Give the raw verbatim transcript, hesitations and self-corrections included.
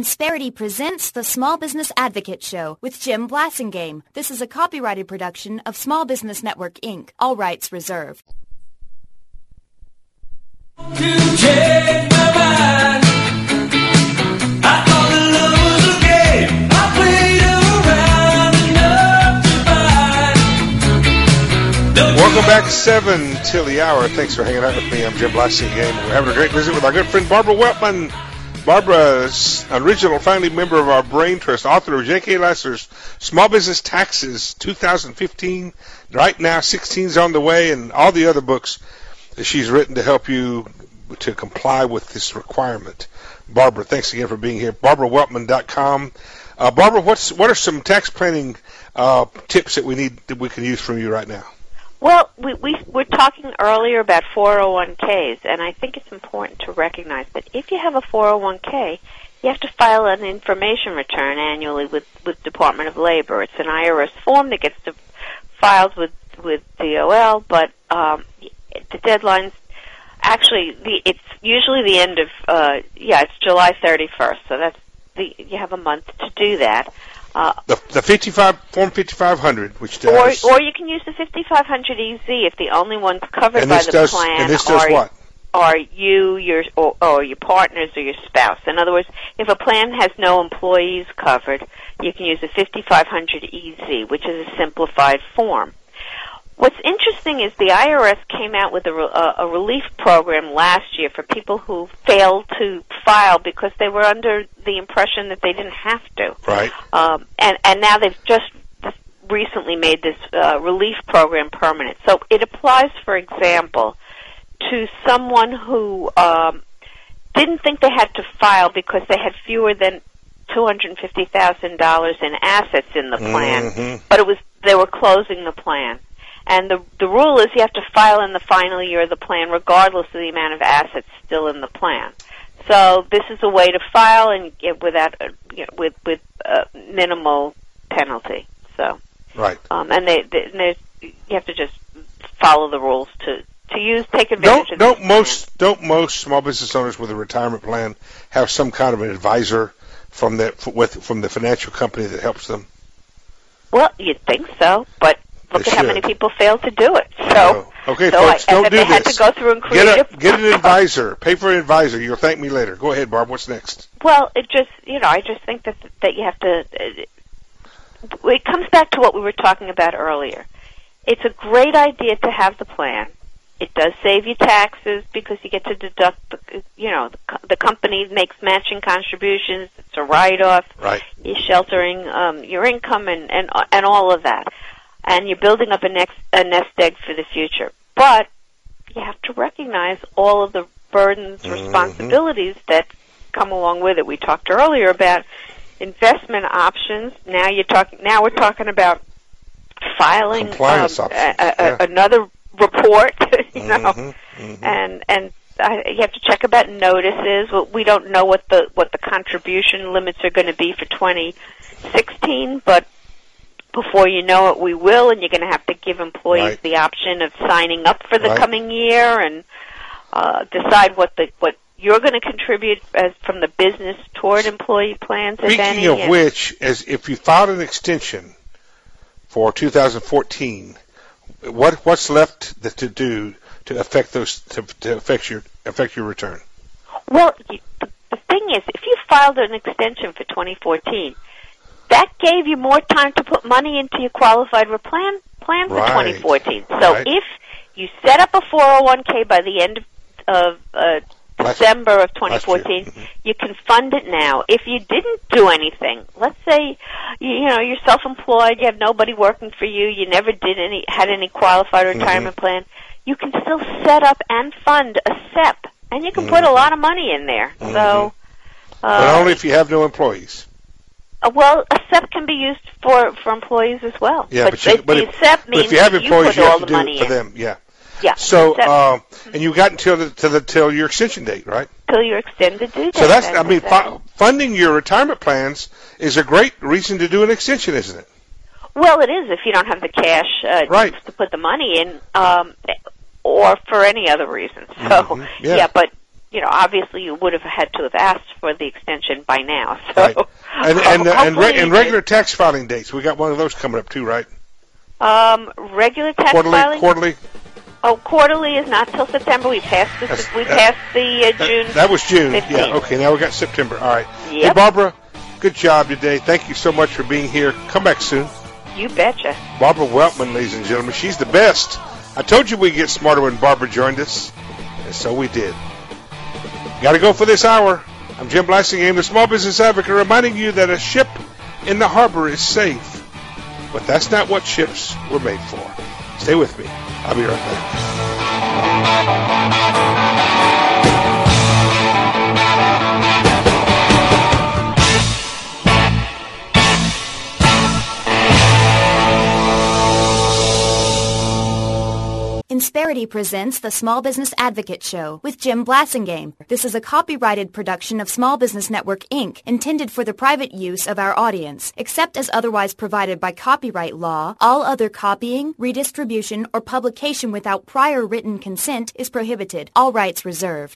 Insperity presents the Small Business Advocate Show with Jim Blasingame. This is a copyrighted production of Small Business Network, Incorporated. All rights reserved. You change my mind. I thought the love was a game. I played around enough to find. Welcome back, seven till the hour. Thanks for hanging out with me. I'm Jim Blasingame. We're having a great visit with our good friend Barbara Weltman. Barbara's an original founding member of our Brain Trust, author of J K. Lassler's Small Business Taxes two thousand fifteen. Right now, sixteen is on the way, and all the other books that she's written to help you to comply with this requirement. Barbara, thanks again for being here. Barbara Weltman dot com. Uh, Barbara, what's what are some tax planning uh, tips that we need that we can use from you right now? Well, we, we were talking earlier about four oh one k's, and I think it's important to recognize that if you have a four oh one k, you have to file an information return annually with with Department of Labor. It's an I R S form that gets to, filed with with D O L, but um, the deadline's actually the it's usually the end of uh, yeah, it's July thirty-first. So that's the you have a month to do that. Uh, the the fifty-five form fifty-five hundred, which does, or or you can use the fifty-five hundred E Z if the only ones covered by the does, plan and this does are what? are you, your or, or your partners or your spouse. In other words, if a plan has no employees covered, you can use the fifty-five hundred E Z, which is a simplified form. What's interesting is the I R S came out with a, a, a relief program last year for people who failed to file because they were under the impression that they didn't have to. Right. Um, and, and now they've just recently made this uh, relief program permanent. So it applies, for example, to someone who um, didn't think they had to file because they had fewer than two hundred fifty thousand dollars in assets in the plan, mm-hmm. but it was they were closing the plan. And the the rule is you have to file in the final year of the plan regardless of the amount of assets still in the plan. So this is a way to file and get without uh, you know, with with uh, minimal penalty. So right. Um, and they, they there's, you have to just follow the rules to, to use take advantage don't, of don't this most plan. Don't most small business owners with a retirement plan have some kind of an advisor from that with from the financial company that helps them? Well, you'd think so, but look they at how should. many people fail to do it. So, oh. okay, so folks, I, don't and do they this. had to go through and create get, a, get an advisor. Pay for an advisor. You'll thank me later. Go ahead, Barb. What's next? Well, it just you know, I just think that that you have to. It comes back to what we were talking about earlier. It's a great idea to have the plan. It does save you taxes because you get to deduct, the, you know, the, the company makes matching contributions. It's a write-off. Right. You're sheltering um, your income and, and and all of that, and you're building up a next a nest egg for the future. But you have to recognize all of the burdens, mm-hmm. responsibilities that come along with it. We talked earlier about investment options. Now you're talking. Now we're talking about filing compliance um, options. A, a, yeah. another report, you know, mm-hmm, mm-hmm. and and I, you have to check about notices. Well, we don't know what the what the contribution limits are going to be for twenty sixteen, but before you know it, we will, and you're going to have to give employees right. the option of signing up for the right. coming year and uh, decide what the what you're going to contribute as from the business toward employee plans. Speaking if any, of and which, as if you filed an extension for two thousand fourteen. What what's left to do to affect those to, to affect your affect your return? Well, you, the, the thing is, if you filed an extension for twenty fourteen, that gave you more time to put money into your qualified plan plan for right. twenty fourteen. So right. if you set up a four oh one k by the end of, of uh, December of twenty fourteen, mm-hmm. you can fund it now. If you didn't do anything, let's say you, you know you're self-employed, you have nobody working for you, you never did any had any qualified retirement mm-hmm. plan, you can still set up and fund a S E P, and you can mm-hmm. put a lot of money in there. Mm-hmm. So, uh, but only if you have no employees. Uh, well, a S E P can be used for, for employees as well. Yeah, but, but, you, the, but, the if, S E P but means if you have employees, you, you put have to all do the it money for in. them. Yeah. Yeah. So, S E P. uh, and you got until the to the till your extension date, right? Till your extended due date. So that's, I mean, exactly. fu- funding your retirement plans is a great reason to do an extension, isn't it? Well, it is if you don't have the cash uh, right. to put the money in, um, or for any other reason. So, mm-hmm. yeah. yeah, but you know, obviously you would have had to have asked for the extension by now. So, right. And and uh, and, re- hopefully and you regular tax filing dates. We got one of those coming up too, right? did. Um, regular tax Quarterly, filing. quarterly. Oh, quarterly is not till September. We passed the That's- we that- passed the uh, June. That, that was June. fifteenth. Yeah. Okay. Now we got September. All right. Hey, Yep. Barbara, good job today. Thank you so much for being here. Come back soon. You betcha. Barbara Weltman, ladies and gentlemen. She's the best. I told you we'd get smarter when Barbara joined us, and so we did. Got to go for this hour. I'm Jim Blassingame, the Small Business Advocate, reminding you that a ship in the harbor is safe, but that's not what ships were made for. Stay with me. I'll be right back. Insperity presents the Small Business Advocate Show with Jim Blassingame. This is a copyrighted production of Small Business Network, Incorporated, intended for the private use of our audience. Except as otherwise provided by copyright law, all other copying, redistribution, or publication without prior written consent is prohibited. All rights reserved.